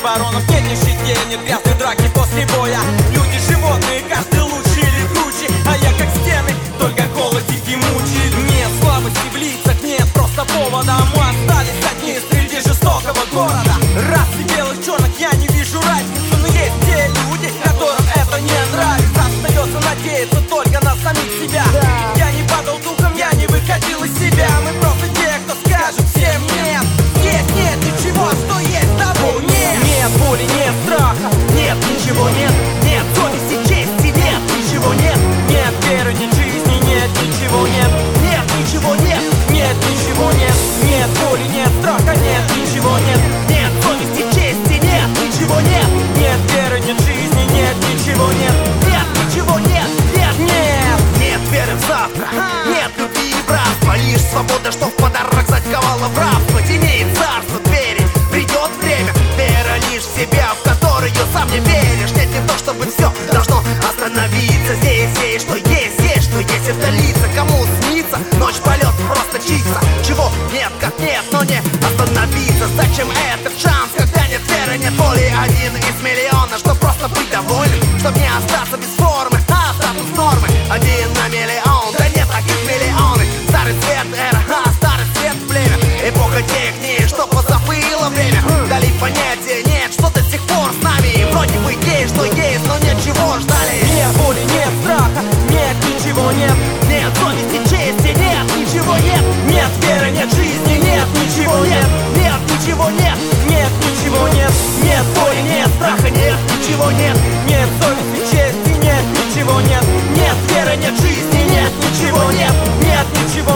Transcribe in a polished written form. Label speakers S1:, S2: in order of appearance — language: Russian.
S1: баронов, нет нищете, нет грязной драки после боя. Люди животные, каждый лучше или круче, а я как стены, только голод и мучает. Нет слабости в лицах, нет просто повода. Мы остались одни среди жестокого города. Расы белых, черных, я не вижу разницы, но есть те люди, которым это не нравится. Остается надеяться только на самих себя. Я не падал духом, я не выходил из себя. Мы просто те, кто скажет всем нет. Здесь нет ничего, что есть табу. Нет, нет боли, нет страха, нет ничего, нет. Нет совести, чести, нет ничего, нет. Нет веры, нет жизни, нет ничего, нет. Нет ничего, нет, нет ничего, нет. Нет боли, нет страха, нет ничего, нет. Нет совести, чести, нет ничего, нет. Нет веры, нет жизни, нет ничего, нет. Нет ничего, нет, нет, нет.
S2: Нет веры в завтра, нет любви и братства. Лишь свобода, что в подарок заковала в рабство. Теней царство двери, придет время. Вера лишь в себя, в которую сам не веришь. Нет, не то, чтобы все должно остановиться. Здесь есть, что есть, что есть и столица. Кому снится ночь, полет, просто чисто. Чего нет, как нет, но не остановиться. Зачем этот шанс, когда нет веры, нет воли? Один из миллиона, что просто быть довольным, чтоб не остаться без формы, а статус нормы. Один на миллион, да нет таких миллионы. Старый свет, эра, старый свет, племя. Эпоха тех дней, что позабыло время. Дали понятия, нет, что до сих пор с нами. И вроде бы есть, что есть, но нет чего ждали.
S1: Нет боли, нет страха, нет ничего, нет.
S2: Нет совести, чести, нет ничего, нет.
S1: Нет веры, нет жизни, нет ничего, нет.
S2: Нет ничего, нет.
S1: Нет ничего, нет. Нет боли, нет страха, нет ничего, нет. Нет совести, чести, нет ничего, нет. Нет веры, нет жизни, нет ничего, нет. Нет ничего.